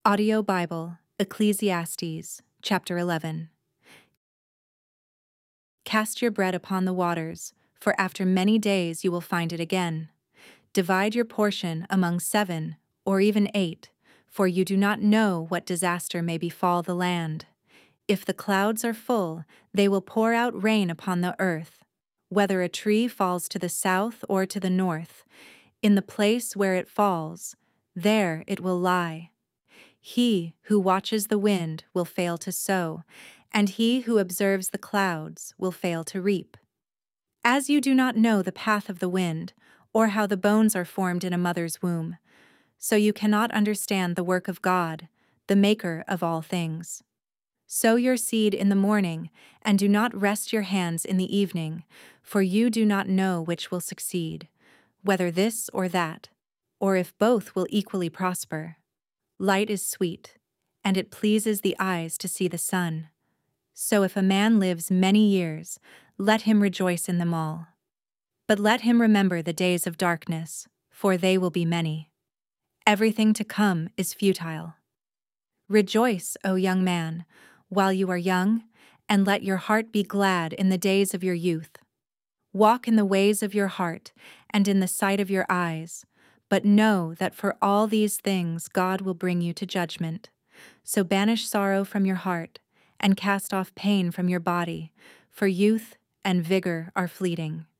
Audio Bible, Ecclesiastes, chapter 11. Cast your bread upon the waters, for after many days you will find it again. Divide your portion among 7, or even 8, for you do not know what disaster may befall the land. If the clouds are full, they will pour out rain upon the earth. Whether a tree falls to the south or to the north, in the place where it falls, there it will lie. He who watches the wind will fail to sow, and he who observes the clouds will fail to reap. As you do not know the path of the wind, or how the bones are formed in a mother's womb, so you cannot understand the work of God, the Maker of all things. Sow your seed in the morning, and do not rest your hands in the evening, for you do not know which will succeed, whether this or that, or if both will equally prosper. Light is sweet, and it pleases the eyes to see the sun. So if a man lives many years, let him rejoice in them all. But let him remember the days of darkness, for they will be many. Everything to come is futile. Rejoice, O young man, while you are young, and let your heart be glad in the days of your youth. Walk in the ways of your heart and in the sight of your eyes, but know that for all these things God will bring you to judgment. So banish sorrow from your heart and cast off pain from your body, for youth and vigor are fleeting.